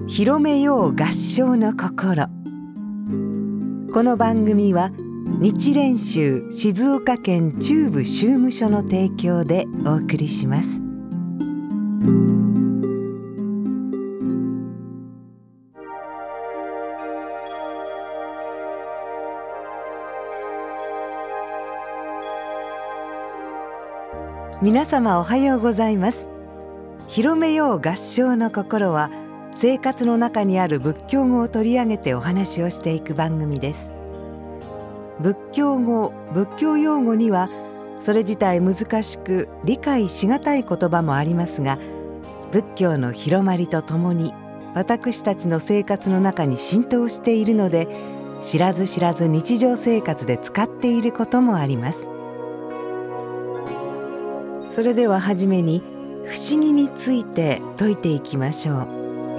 広めよう合唱の心。この番組は日蓮宗静岡県中部宗務所の提供でお送りします。皆様おはようございます。広めよう合唱の心は、生活の中にある仏教語を取り上げてお話をしていく番組です。仏教語、仏教用語にはそれ自体難しく理解しがたい言葉もありますが、仏教の広まりとともに私たちの生活の中に浸透しているので、知らず知らず日常生活で使っていることもあります。それでははじめに不思議について説いていきましょう。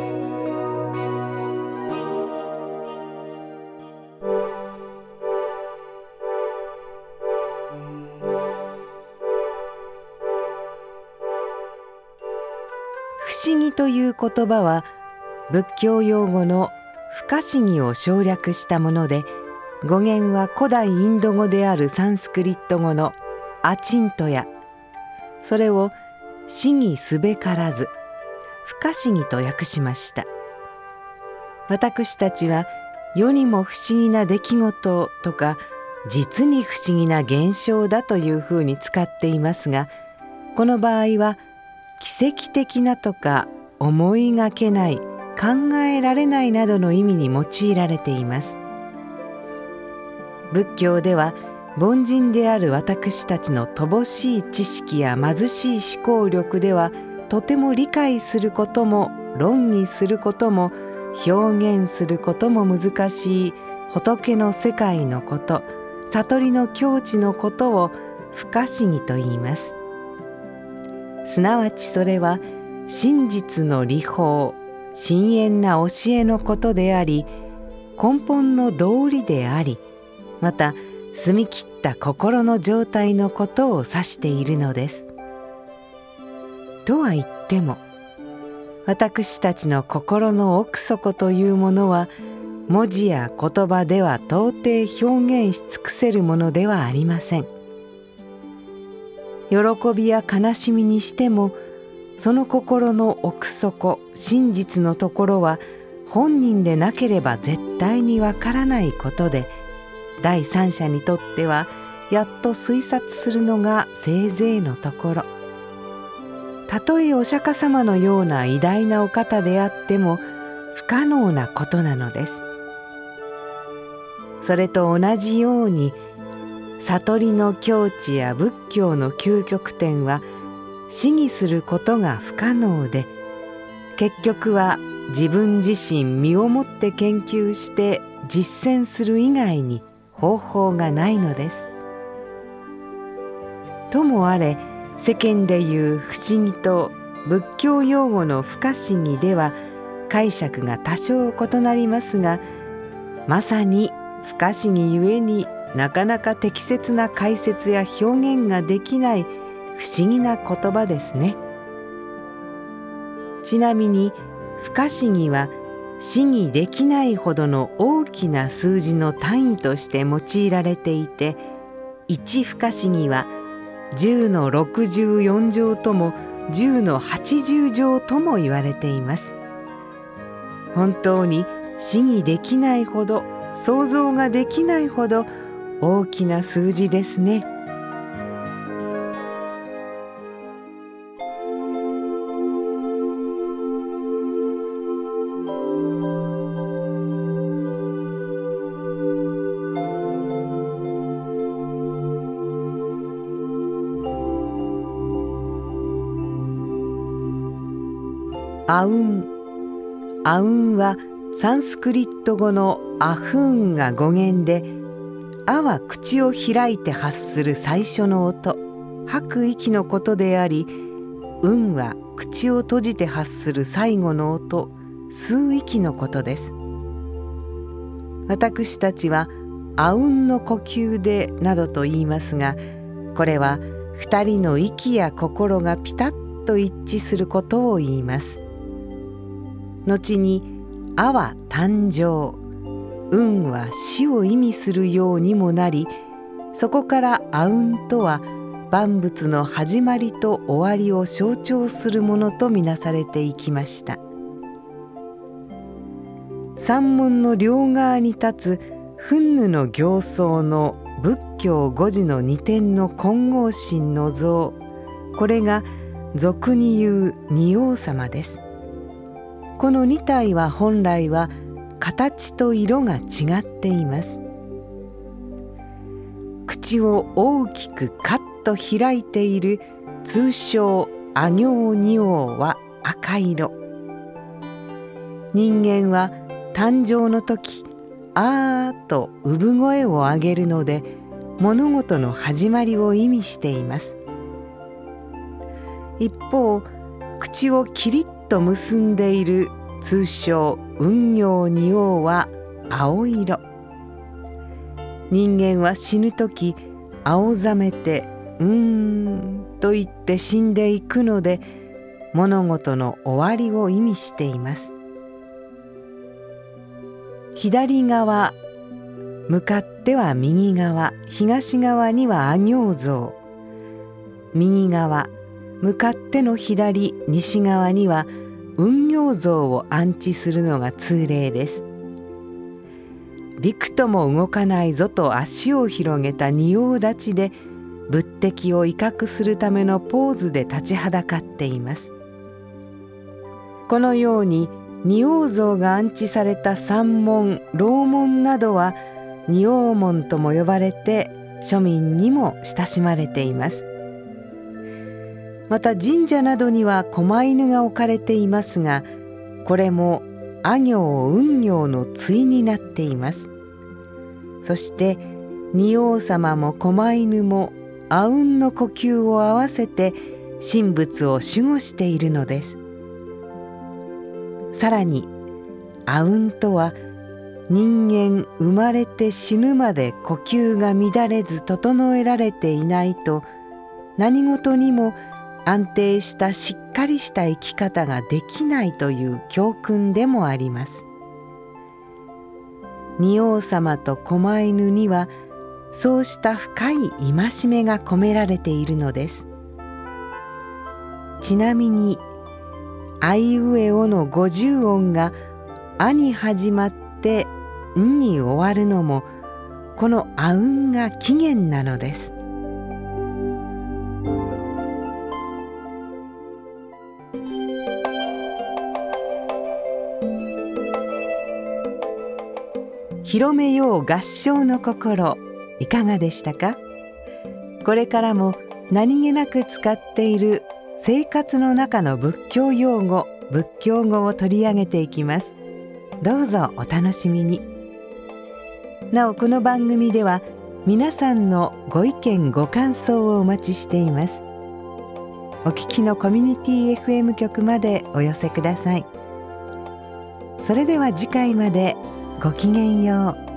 不思議という言葉は仏教用語の不可思議を省略したもので、語源は古代インド語であるサンスクリット語のアチントヤ、それを思議すべからず、不可思議と訳しました。私たちは世にも不思議な出来事とか、実に不思議な現象だというふうに使っていますが、この場合は奇跡的なとか思いがけない、考えられないなどの意味に用いられています。仏教では凡人である私たちの乏しい知識や貧しい思考力ではとても理解することも論議することも表現することも難しい仏の世界のこと、悟りの境地のことを不可思議と言います。すなわちそれは真実の理法、深遠な教えのことであり、根本の道理であり、また澄み切った心の状態のことを指しているのです。とは言っても、私たちの心の奥底というものは、文字や言葉では到底表現し尽くせるものではありません。喜びや悲しみにしても、その心の奥底、真実のところは本人でなければ絶対にわからないことで、第三者にとってはやっと推察するのがせいぜいのところ。たとえお釈迦様のような偉大なお方であっても不可能なことなのです。それと同じように、悟りの境地や仏教の究極点は思議することが不可能で、結局は自分自身身をもって研究して実践する以外に方法がないのです。ともあれ、世間でいう不思議と仏教用語の不可思議では解釈が多少異なりますが、まさに不可思議ゆえになかなか適切な解説や表現ができない不思議な言葉ですね。ちなみに不可思議は思議できないほどの大きな数字の単位として用いられていて、1不可思議は10の64乗とも10の80乗とも言われています。本当に思議できないほど、想像ができないほど大きな数字ですね。アウン。アウンはサンスクリット語のアフーンが語源で、アは口を開いて発する最初の音、吐く息のことであり、ウンは口を閉じて発する最後の音、吸う息のことです。私たちはあうんの呼吸でなどと言いますが、これは二人の息や心がピタッと一致することを言います。後にあは誕生、運は死を意味するようにもなり、そこからあうんとは万物の始まりと終わりを象徴するものとみなされていきました。山門の両側に立つ憤怒の形相の仏教五字の二点の金剛神の像、これが俗に言う仁王様です。この二体は本来は形と色が違っています。口を大きくカッと開いている通称阿行仁王は赤色。人間は誕生の時、あーと産声を上げるので、物事の始まりを意味しています。一方、口をキリッと結んでいる通称雲行仁王は青色。人間は死ぬ時、青ざめてと言って死んでいくので、物事の終わりを意味しています。左側、向かっては右側、東側には阿行像。右側、向かっての左、西側には雲行像を安置するのが通例です。びくとも動かないぞと足を広げた仁王立ちで、仏敵を威嚇するためのポーズで立ちはだかっています。このように仁王像が安置された山門、楼門などは仁王門とも呼ばれて、庶民にも親しまれています。また神社などには狛犬が置かれていますが、これも阿行雲行の対になっています。そして仁王様も狛犬も阿吽の呼吸を合わせて神仏を守護しているのです。さらに阿吽とは、人間生まれて死ぬまで呼吸が乱れず整えられていないと、何事にも安定したしっかりした生き方ができないという教訓でもあります。仁王様と狛犬にはそうした深い戒めが込められているのです。ちなみにあいうえおの50音があに始まってんに終わるのも、このあうんが起源なのです。広めよう合唱の心、いかがでしたか？これからも何気なく使っている生活の中の仏教用語、仏教語を取り上げていきます。どうぞお楽しみに。なお、この番組では皆さんのご意見ご感想をお待ちしています。お聞きのコミュニティ FM 局までお寄せください。それでは次回までごきげんよう。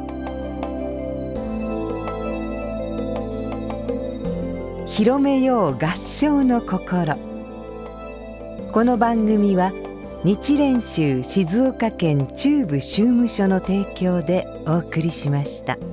広めよう合唱の心。この番組は日蓮宗静岡県中部宗務所の提供でお送りしました。